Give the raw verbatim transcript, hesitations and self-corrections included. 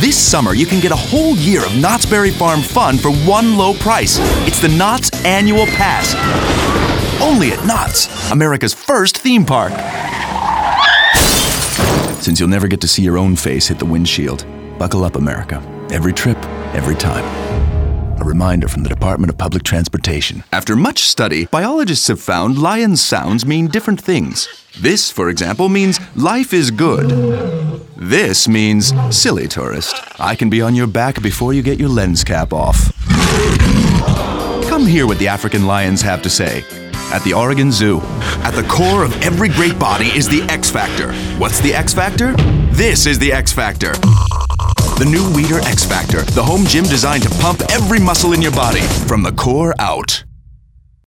This summer, you can get a whole year of Knott's Berry Farm fun for one low price. It's the Knott's Annual Pass. Only at Knott's, America's first theme park. Since you'll never get to see your own face hit the windshield, buckle up, America. Every trip, every time. A reminder from the Department of Public Transportation. After much study, biologists have found lion sounds mean different things. This, for example, means life is good. This means, silly tourist, I can be on your back before you get your lens cap off. Come hear what the African lions have to say. At the Oregon Zoo. At the core of every great body is the X Factor. What's the X Factor? This is the X Factor. The new Weider X Factor, the home gym designed to pump every muscle in your body, from the core out.